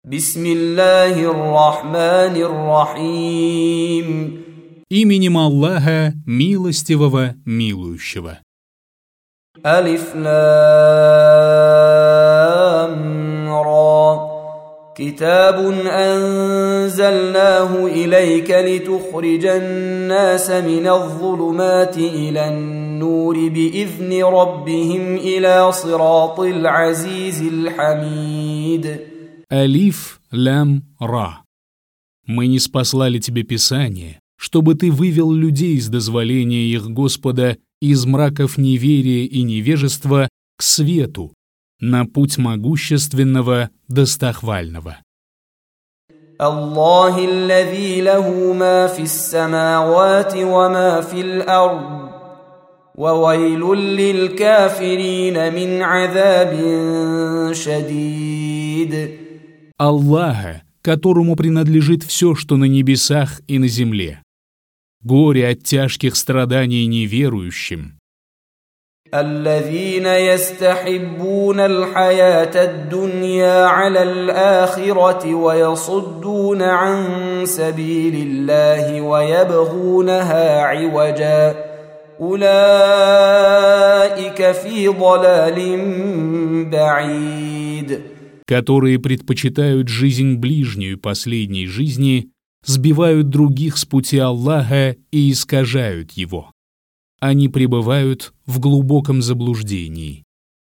بسم الله الرحمن الرحيم. Именем Аллаха, милостивого, милующего. ألف لام را كتاب أنزلناه إليك لتخرج الناس من الظلمات إلى النور بإذن ربهم إلى صراط العزيز الحميد. Алиф, лям, ра. Мы ниспослали тебе Писание, чтобы ты вывел людей с дозволения их Господа из мраков неверия и невежества к свету, на путь могущественного, достохвального. الله الذي له ما في السماوات وما في الأرض وويل للكافرين من عذاب شديد. Аллаха, которому принадлежит все, что на небесах и на земле. Горе от тяжких страданий неверующим. الذين يستحبون الحياة الدنيا على الآخرة ويصدون عن سبيل الله ويبغونها عوجا أولئك في ضلال بعيد. Которые предпочитают жизнь ближнюю последней жизни, сбивают других с пути Аллаха и искажают его. Они пребывают в глубоком заблуждении.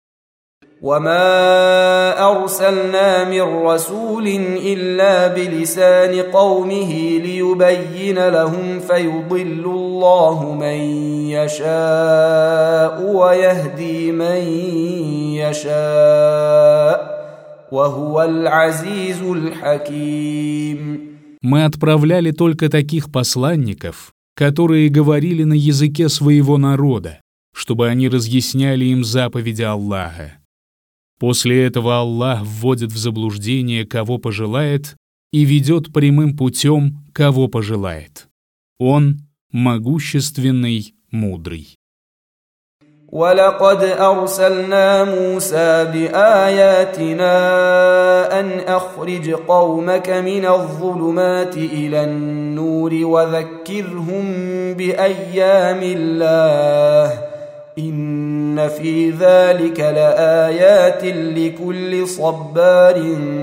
وما أرسلنا من رسول إلا بلسان قومه ليبين لهم فيضل الله من يشاء ويهدي من يشاء وهو العزيز الحكيم. Мы отправляли только таких посланников, которые говорили на языке своего народа, чтобы они разъясняли им заповеди Аллаха. После этого Аллах вводит в заблуждение, кого пожелает, и ведет прямым путем, кого пожелает. Он могущественный, мудрый. ولقد أرسلنا موسى بآياتنا أن أخرج قومك من الظلمات إلى النور وذكرهم بأيام الله إن في ذلك لآيات لكل صبار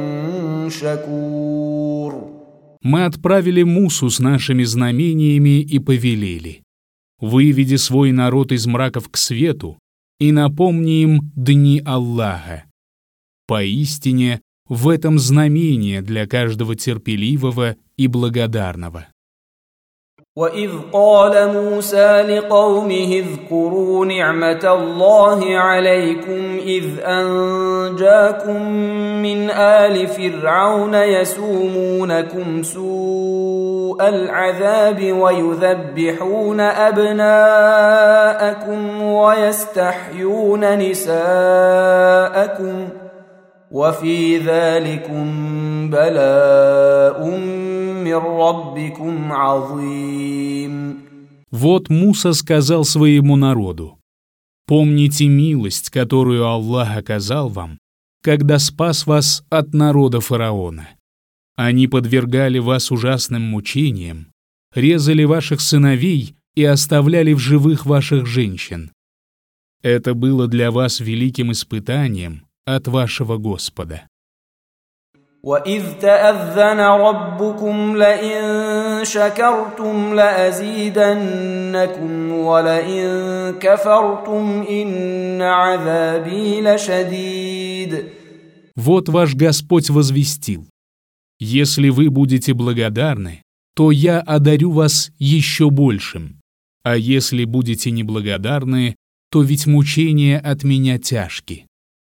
شكور. Мы отправили Мусу с нашими знамениями и повелели: выведи свой народ из мраков к свету и напомни им дни Аллаха. Поистине, в этом знамение для каждого терпеливого и благодарного. وإذ قال موسى لقومه اذكروا نعمة الله عليكم إذ أنجاكم من آل فرعون يسومونكم سوء العذاب ويذبحون أبناءكم ويستحيون نساءكم وفي ذلكم بلاء من ربكم عظيم. Вот Муса сказал своему народу: помните милость, которую Аллах оказал вам, когда спас вас от народа фараона. Они подвергали вас ужасным мучениям, резали ваших сыновей и оставляли в живых ваших женщин. Это было для вас великим испытанием от вашего Господа. وَإِذْ تَأَذَّنَ رَبُّكُمْ لَئِن شَكَرْتُمْ لَأَزِيدَنَّكُمْ وَلَئِن كَفَرْتُمْ إِنَّ عَذَابِي لَشَدِيدٌ. Вот ваш Господь возвестил: если вы будете благодарны, то я одарю вас еще большим, а если будете неблагодарны, то ведь мучения от меня тяжки.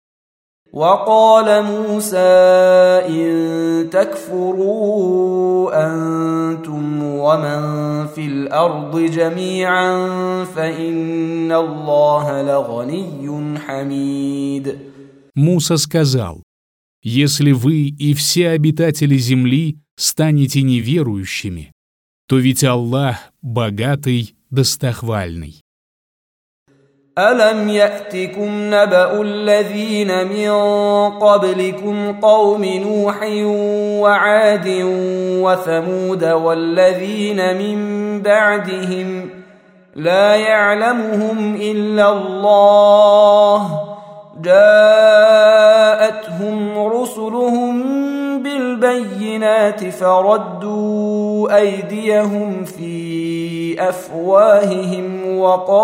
وقال موسى إن تكفروا أنتم ومن في الأرض جميعا فإن الله لغني حميد. Муса сказал: если вы и все обитатели земли станете неверующими, то ведь Аллах богатый, достохвальный. ألم يأتكم نبأ الذين من قبلكم قوم نوح وعاد وثمود والذين من بعدهم لا يعلمهم إلا الله جاءتهم رسلهم بالبينات فردوا أيديهم في أفواههم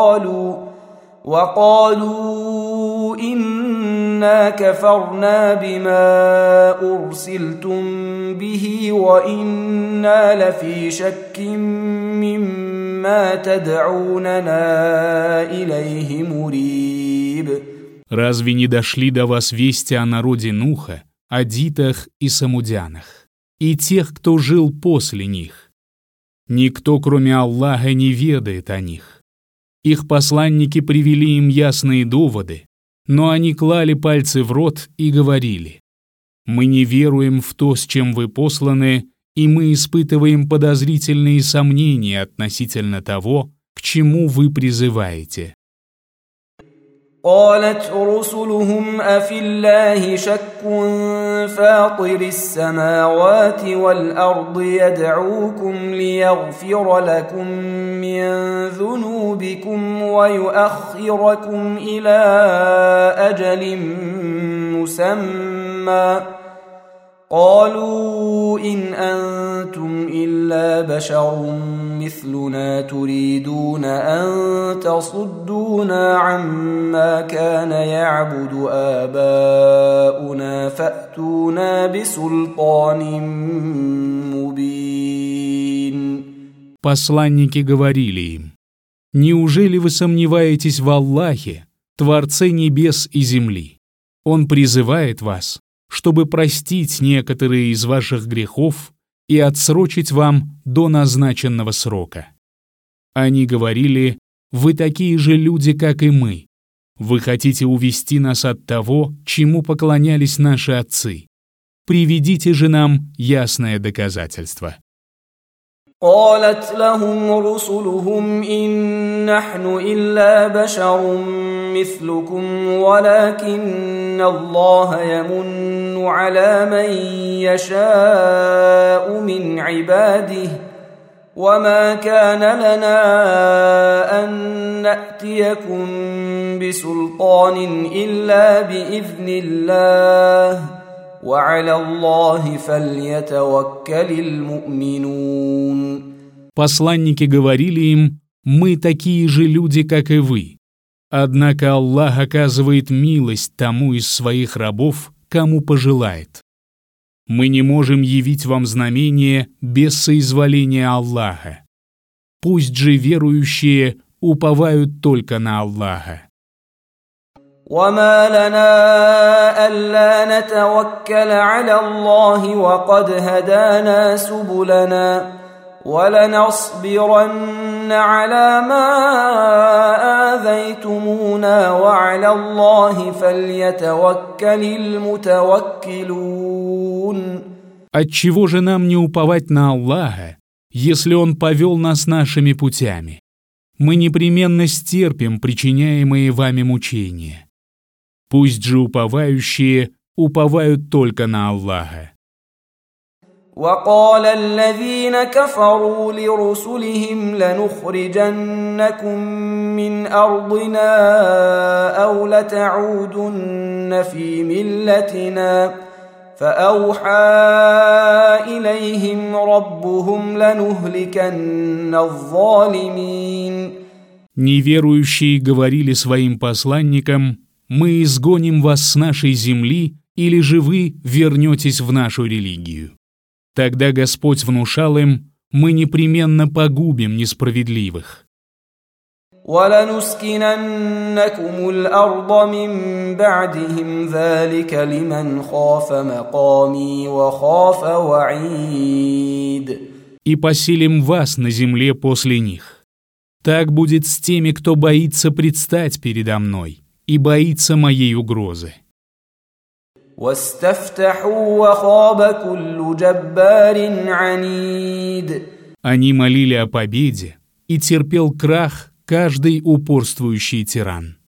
وقالوا إنا كفرنا بما أرسلتم به وإنا لفي شك مما تدعوننا إليه مريب. Разве не дошли до вас вести о народе Нуха, о дитах и самудянах, и тех, кто жил после них? Никто, кроме Аллаха, не ведает о них. Их посланники привели им ясные доводы, но они клали пальцы в рот и говорили: «Мы не веруем в то, с чем вы посланы, и мы испытываем подозрительные сомнения относительно того, к чему вы призываете». قالت رسلهم أفي الله شك فاطر السماوات والأرض يدعوكم ليغفر لكم من ذنوبكم ويؤخركم إلى أجل مسمى قالوا إن أنتم إلا بشر مثلنا تريدون أن تصدونا عما كان يعبد آباؤنا فأتونا بسلطان مبين. Посланники говорили им: «Неужели вы сомневаетесь в Аллахе, Творце небес и земли? Он призывает вас, чтобы простить некоторые из ваших грехов и отсрочить вам до назначенного срока». Они говорили: «Вы такие же люди, как и мы. Вы хотите увести нас от того, чему поклонялись наши отцы. Приведите же нам ясное доказательство». قالت لهم رسلهم إن نحن إلا بشر مثلكم ولكن الله يمن على من يشاء من عباده وما كان لنا أن نأتيكم بسلطان إلا بإذن الله وعلى الله فليتوكل المؤمنون. Посланники говорили им: «Мы такие же люди, как и вы. Однако Аллах оказывает милость тому из своих рабов, кому пожелает. Мы не можем явить вам знамение без соизволения Аллаха. Пусть же верующие уповают только на Аллаха». وما لنا ألا نتوكل على الله وقد هدانا سبلنا ولنصبرن على ما آذيتمونا وعلى الله فليتوكل المتوكلون. Отчего же нам не уповать на Аллаха, если Он повел нас нашими путями? Мы непременно стерпим причиняемые вами мучения. Пусть же уповающие уповают только на Аллаха. وقال الذين كفروا لرسلهم لنخرجنكم من أرضنا أو لتعودن في ملتنا فأوحى إليهم ربهم لنهلكن الظالمين. Неверующие говорили своим посланникам: «Мы изгоним вас с нашей земли, или же вы вернетесь в нашу религию». Тогда Господь внушал им: «Мы непременно погубим несправедливых». وَلَنُسْكِنَنَّكُمُ الْأَرْضَ مِنْ بَعْدِهِمْ ذَلِكَ لِمَنْ خَافَ مَقَامِي وَخَافَ وَعِيدِ. «И поселим вас на земле после них. Так будет с теми, кто боится предстать передо мной и боится моей угрозы». وَاسْتَفْتَحُوا وَخَابَ كُلُّ جَبَّارٍ عَنِيدٍ. Они молили о победе, и терпел крах каждый упорствующий тиран.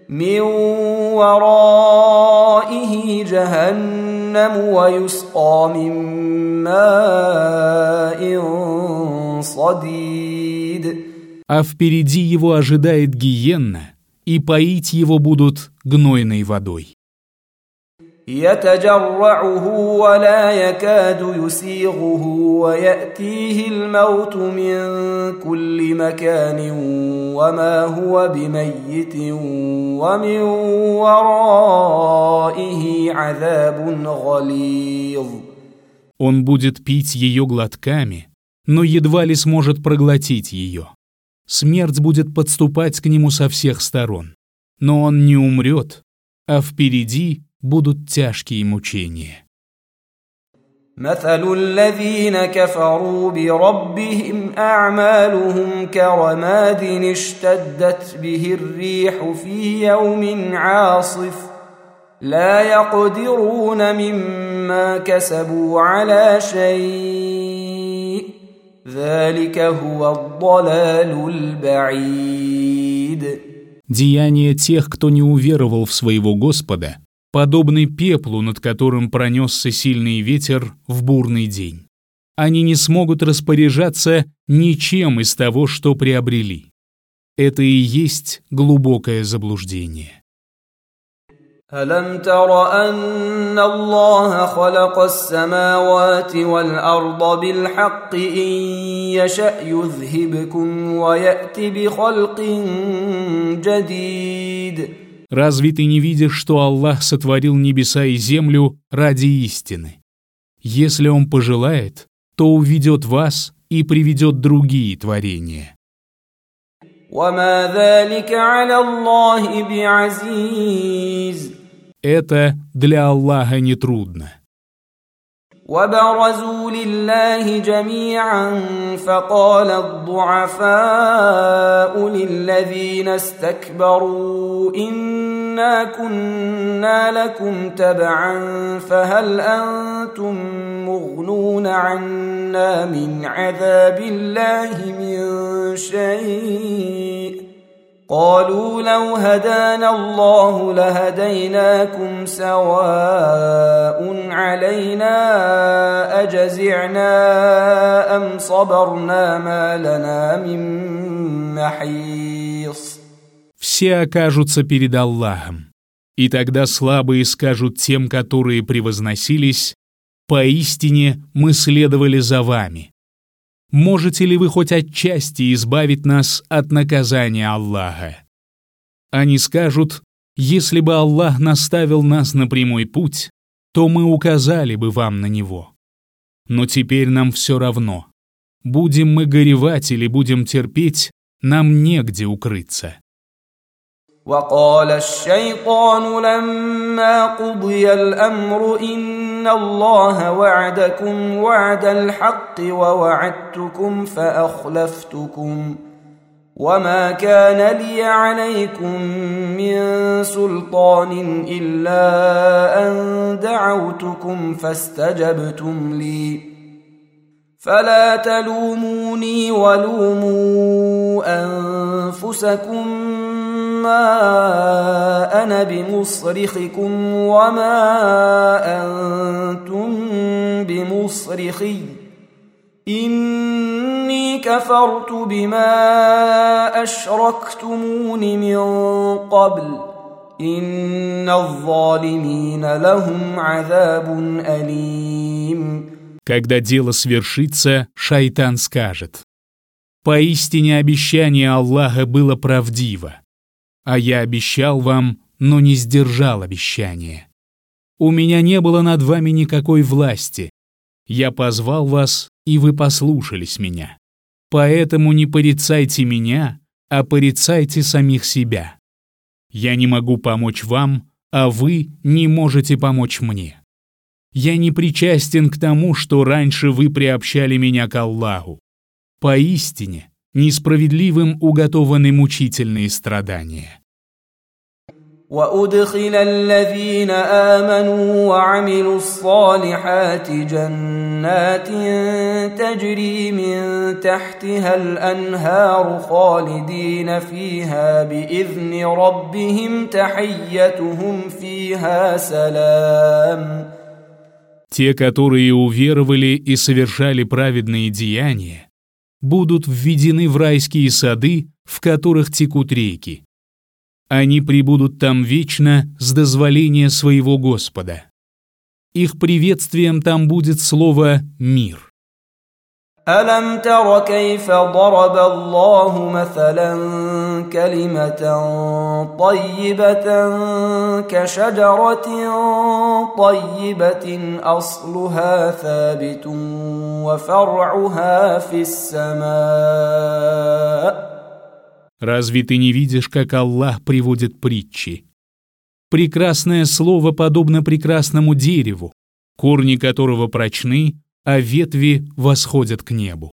من ورائه جهنم ويسقى من ماء صديد. А впереди его ожидает гиенна, и поить его будут гнойной водой. يتجرعه ولا يكاد يسيغه ويأتيه الموت من كل مكان وما هو بميت ومن ورائه عذاب غليظ. Он будет пить ее глотками, но едва ли сможет проглотить ее. Смерть будет подступать к нему со всех сторон, но он не умрет, а впереди будут тяжкие мучения. مثل الذين كفروا بربهم أعمالهم كرماد اشتدت به الريح في يوم عاصف لا يقدرون مما كسبوا على شيء ذلك هو الضلال البعيد. Деяния тех, кто не уверовал в своего Господа, подобны пеплу, над которым пронесся сильный ветер в бурный день. Они не смогут распоряжаться ничем из того, что приобрели. Это и есть глубокое заблуждение. ألم تر أن الله خلق السماوات والأرض بالحق إن يشأ يذهبكم ويأتي بخلق جديد. Разве ты не видишь, что Аллах сотворил небеса и землю ради истины? Если Он пожелает, то уведет вас и приведет другие творения. وما ذلك على الله بعزيز. Это для Аллаха нетрудно. وبرزوا لله جميعا فقال الضعفاء للذين استكبروا إنا كنا لكم تبعا فهل أنتم مغنون عنا من عذاب الله من شيء قالوا لو هدانا الله لهديناكم سواء علينا أجزعنا أم صبرنا ما لنا من محيص. Все окажутся перед Аллахом, и тогда слабые скажут тем, которые превозносились: «Поистине мы следовали за вами. Можете ли вы хоть отчасти избавить нас от наказания Аллаха?» Они скажут: «Если бы Аллах наставил нас на прямой путь, то мы указали бы вам на него. Но теперь нам все равно. Будем мы горевать или будем терпеть, нам негде укрыться». وقال الشيطان لما قضي الأمر إن الله وعدكم وعد الحق ووعدتكم فأخلفتكم وما كان لي عليكم من سلطان إلا أن دعوتكم فاستجبتم لي فلا تلوموني ولوموا أنفسكم ما أنا بمصرخكم وما أنتم بمصرخي إني كفرت بما أشركتمون من قبل إن الظالمين لهم عذاب أليم. Когда дело свершится, шайтан скажет: «Поистине обещание Аллаха было правдиво, а я обещал вам, но не сдержал обещание. У меня не было над вами никакой власти. Я позвал вас, и вы послушались меня. Поэтому не порицайте меня, а порицайте самих себя. Я не могу помочь вам, а вы не можете помочь мне. Я не причастен к тому, что раньше вы приобщали меня к Аллаху. Поистине, несправедливым уготованы мучительные страдания». وأدخل الذين آمنوا وعملوا الصالحات جنات تجري من تحتها الأنهار خالدين فيها بإذن ربهم تحيتهم فيها سلام. Те, которые уверовали и совершали праведные деяния, будут введены в райские сады, в которых текут реки. Они пребудут там вечно с дозволения своего Господа. Их приветствием там будет слово «мир». ألم تر كيف ضرب الله مثلا كلمة طيبة كشجرة طيبة أصلها ثابت وفرعها في السماء. Разве ты не видишь, как Аллах приводит притчи? Прекрасное слово подобно прекрасному дереву, корни которого прочны, а ветви восходят к небу.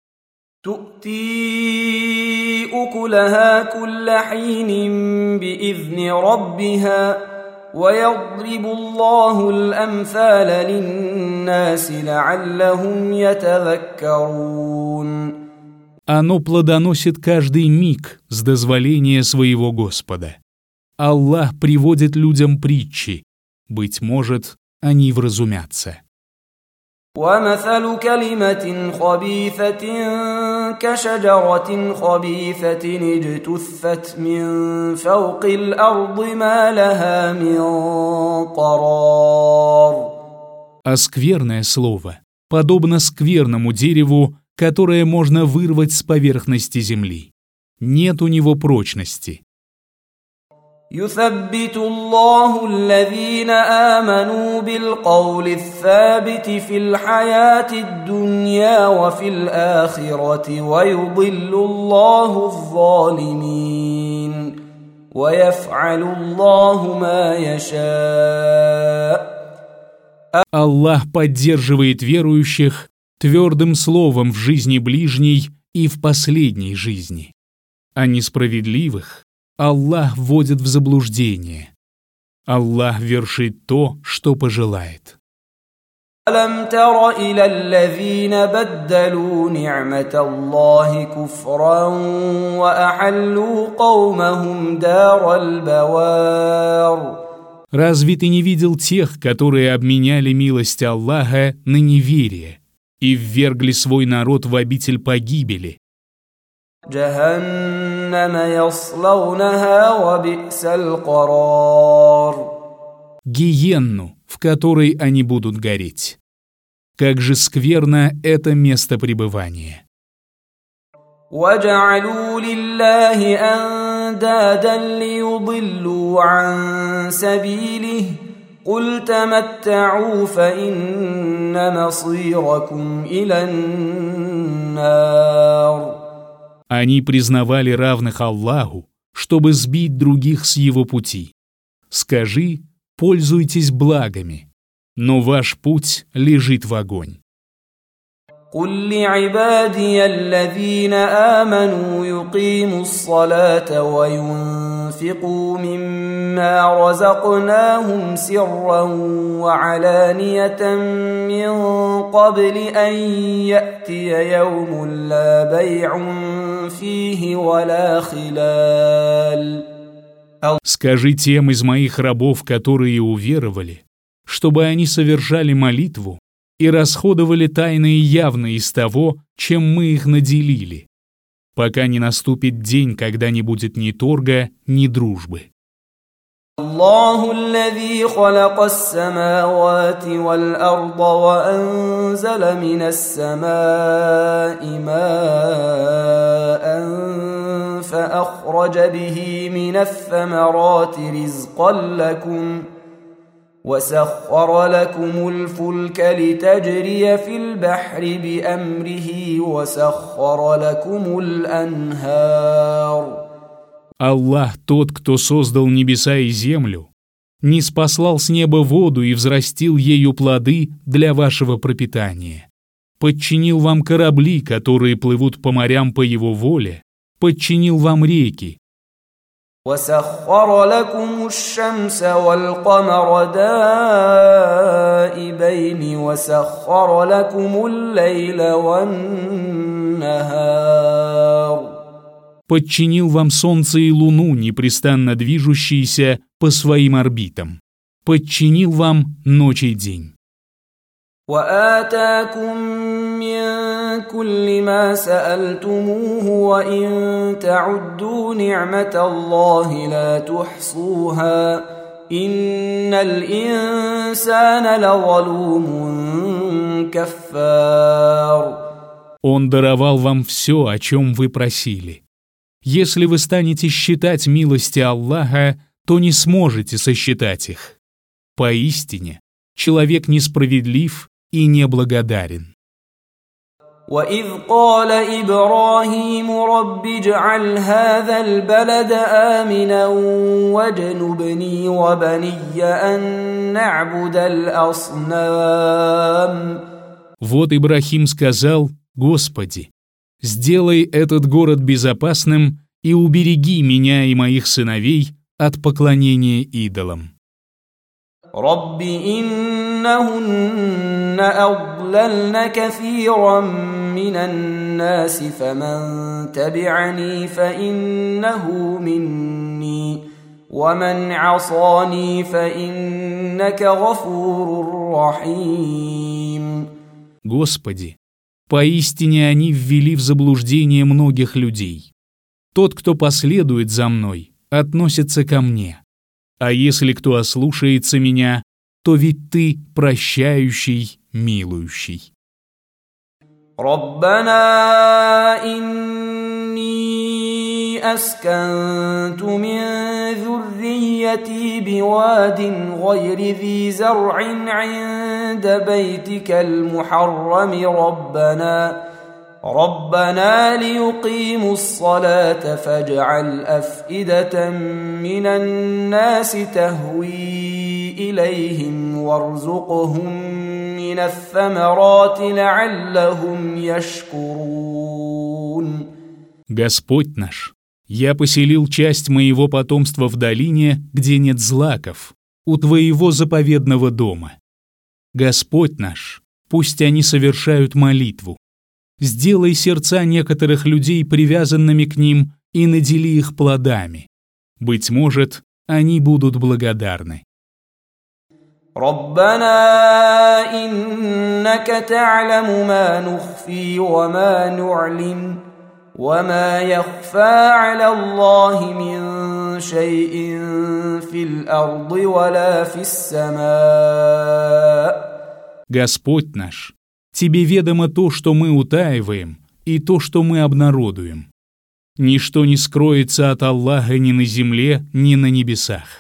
تؤتي أكلها كل حين بإذن ربها ويضرب الله الأمثال للناس لعلهم يتذكرون. Оно плодоносит каждый миг с дозволения своего Господа. Аллах приводит людям притчи. Быть может, они вразумятся. ومثل كلمة خبيثة كشجرة خبيثة اجتثت من فوق الأرض ما لها من قرار. А скверное слово подобно скверному дереву, которое можно вырвать с поверхности земли. Нет у него прочности. يثبت الله الذين آمنوا بالقول الثابت في الحياة الدنيا وفي الآخرة ويضل الله الظالمين ويفعل الله ما يشاء. Аллах поддерживает верующих твердым словом в жизни ближней и в последней жизни. А несправедливых Аллах вводит в заблуждение. Аллах вершит то, что пожелает. ألم تر إلى الذين بدلوا نعمة الله كفرا وأحلوا قومهم دار البوار. Разве ты не видел тех, которые обменяли милость Аллаха на неверие и ввергли свой народ в обитель погибели? جهنم يصلونها وبئس القرار. Гиенну, в которой они будут гореть. Как же скверно это место пребывания. وجعلوا لله أندادا ليضلوا عن سبيله قل تمتعوا فإن مصيركم إلى النار. Они признавали равных Аллаху, чтобы сбить других с его пути. Скажи, пользуйтесь благами, но ваш путь лежит в огонь. قل لعبادي الذين آمنوا يقيموا الصلاة وينفقوا مما رزقناهم سرا وعلانية من قبل أن يأتي يوم لا بيع فيه ولا خلال. Скажи тем из моих рабов, которые уверовали, чтобы они совершали молитву и расходовали тайно и явно из того, чем мы их наделили, пока не наступит день, когда не будет ни торга, ни дружбы. الله الذي خلق السماوات والأرض وأنزل من السماء ماء فأخرج به من الثمرات رزقا لكم وسخر لكم الفلك لتجري في البحر بأمره وسخر لكم الأنهار. Аллах, тот, кто создал небеса и землю, ниспослал с неба воду и взрастил ею плоды для вашего пропитания, подчинил вам корабли, которые плывут по морям по его воле, подчинил вам реки. وسخر لكم الشمس والقمر دائبين وسخر لكم الليل والنهار. Подчинил вам солнце и луну, непрестанно движущиеся по своим орбитам. Подчинил вам ночь и день. وآتاكم من كل ما سألتموه وإن تعدوا نعمة الله لا تحصوها إن الإنسان لظلوم كفار. Он даровал вам все, о чем вы просили. Если вы станете считать милости Аллаха, то не сможете сосчитать их. Поистине, человек несправедлив и неблагодарен. وإذ قال إبراهيم رب اجعل هذا البلد آمنا واجنبني وبني أن نعبد الأصنام. Вот Ибрахим сказал: «Господи, сделай этот город безопасным и убереги меня и моих сыновей от поклонения идолам». رب إنهن أضللن كثيرا من الناس فمن تبعني فإنه مني ومن عصاني فإنك غفور رحيم. Господи, поистине они ввели в заблуждение многих людей. Тот, кто последует за мной, относится ко мне. А если кто ослушается меня, то ведь ты прощающий, милующий. ربنا إني أسكنت من ذريتي بواد غير ذي زرع عند بيتك المحرم ربنا ليقيموا الصلاة فاجعل أفئدة من الناس تهوي إليهم وارزقهم من الثمرات لعلهم يشكرون. Господь наш, я поселил часть моего потомства в долине, где нет злаков, у Твоего заповедного дома. Господь наш, пусть они совершают молитву. Сделай сердца некоторых людей привязанными к ним и надели их плодами. Быть может, они будут благодарны. ربنا إنك تعلم ما نخفي وما نعلن وما يخفى على الله من شيء في الأرض ولا في السماء. Господь наш, Тебе ведомо то, что мы утаиваем, и то, что мы обнародуем. Ничто не скроется от Аллаха ни на земле, ни на небесах.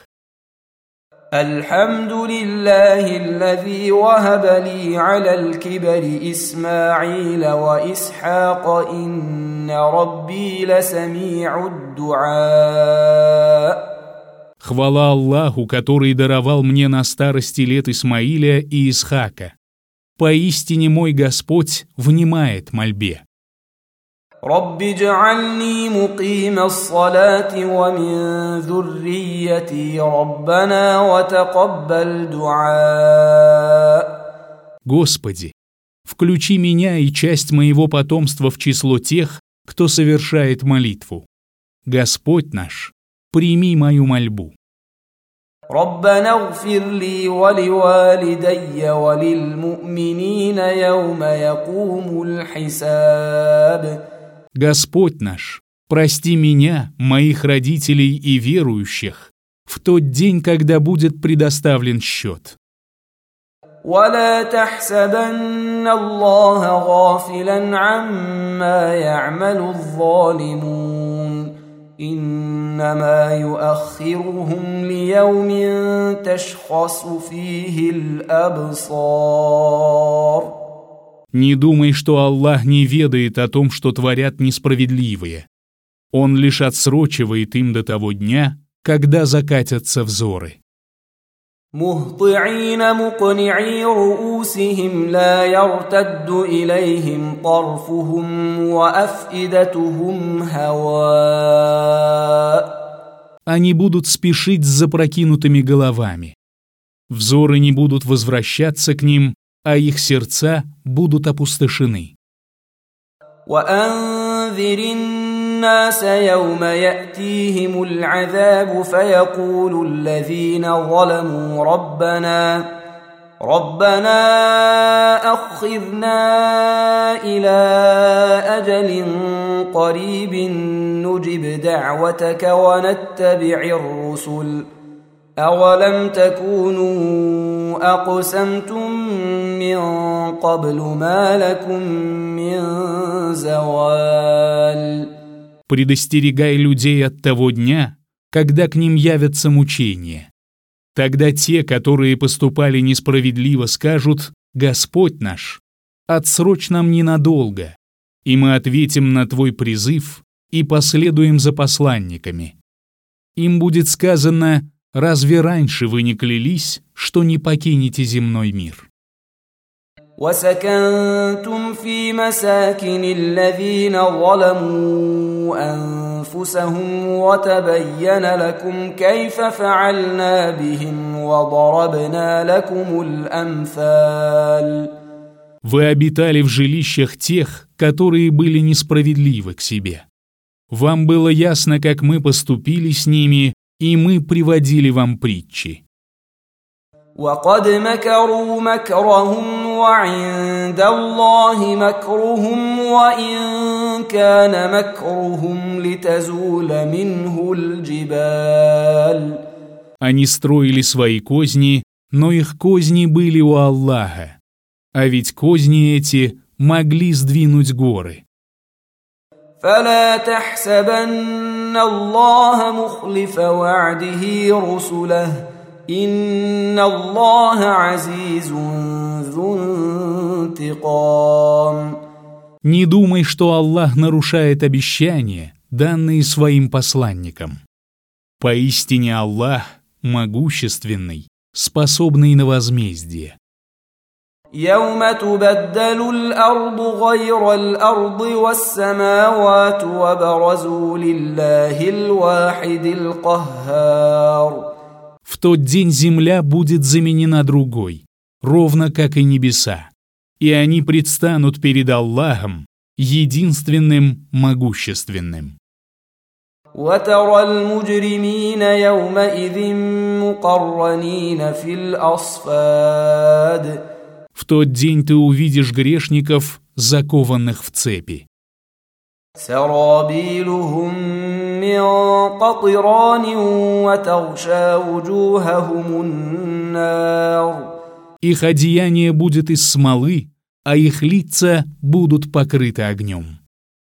الحمد لله الذي وهب لي على الكبر إسماعيل وإسحاق إن ربي لسميع الدعاء. Хвала Аллаху, который даровал мне на старости лет Исмаиля и Исхака. Поистине мой Господь внимает мольбе. رب اجعلني مقيم الصلاة ومن ذريتي ربنا وتقبل دعاء. Господи, включи меня и часть моего потомства в число тех, кто совершает молитву. Господь наш, прими мою мольбу. ربنا اغفر لي ولوالدي وللمؤمنين يوم يقوم الحساب. Господь наш, прости меня, моих родителей и верующих в тот день, когда будет предоставлен счет. ولا تحسبن الله غافلا عما يعمل الظالمون إنما يؤخرهم ليوم تشخص فيه الأبصار. Не думай, что Аллах не ведает о том, что творят несправедливые. Он лишь отсрочивает им до того дня, когда закатятся взоры. مهطعين مقنعي رؤوسهم لا يرتد إليهم طرفهم وأفئدتهم هواء. они будут спешить с запрокинутыми головами. Взоры не будут возвращаться к ним, а их сердца будут опустошены. وأنذر الناس يوم يأتيهم العذاب فيقول الذين ظلموا ربنا أخذنا إلى أجل قريب نجب دعوتك ونتبع الرسل أولم تكونوا أقسمتم من قبل ما لكم من زوال. Предостерегай людей от того дня, когда к ним явятся мучения. Тогда те, которые поступали несправедливо, скажут: «Господь наш, отсрочь нам ненадолго, и мы ответим на твой призыв и последуем за посланниками». Им будет сказано: «Разве раньше вы не клялись, что не покинете земной мир?» وسكنتم في مساكن الذين ظلموا أنفسهم وتبين لكم كيف فعلنا بهم وضربنا لكم الأمثال. Вы обитали в жилищах тех, которые были несправедливы к себе. Вам было ясно, как мы поступили с ними, и мы приводили вам притчи. وقد مكروا مكرهم وعند الله مكرهم وإن كان مكرهم لتزول منه الجبال. Они строили свои козни, но их козни были у Аллаха, а ведь козни эти могли сдвинуть горы. فلا تحسبن الله مخلف وعده رسله إن الله عزيز ذو انتقام. Не думай, что Аллах нарушает обещания, данные своим посланникам. Поистине Аллах могущественный, способный на возмездие. يوم تبدل الأرض غير الأرض والسماوات وبرزوا لله الواحد القهار. В тот день земля будет заменена другой, ровно как и небеса, и они предстанут перед Аллахом, единственным могущественным. وترى المجرمين يومئذ مقرنين في الأصفاد. В тот день ты увидишь грешников, закованных в цепи. سرابيلهم من قطران وتغشى وجوههم النار. Их одеяние будет из смолы, а их лица будут покрыты огнем.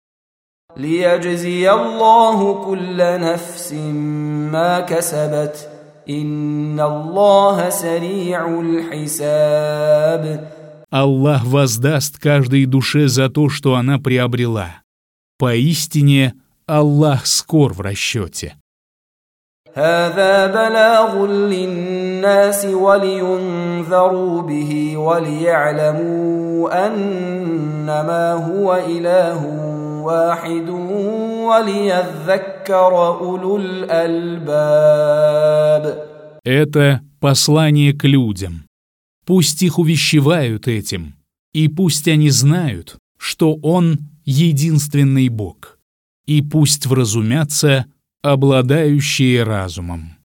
ليجزي الله كل نفس ما كسبت إن الله سريع الحساب. Аллах воздаст каждой душе за то, что она приобрела. Поистине, Аллах скор в расчете. هذا بلاغ للناس ولينذروا به وليعلموا أنما هو إله واحد وليذكر أولو الألباب. Это послание к людям. Пусть их увещевают этим, и пусть они знают, что Он единственный Бог, и пусть вразумятся обладающие разумом.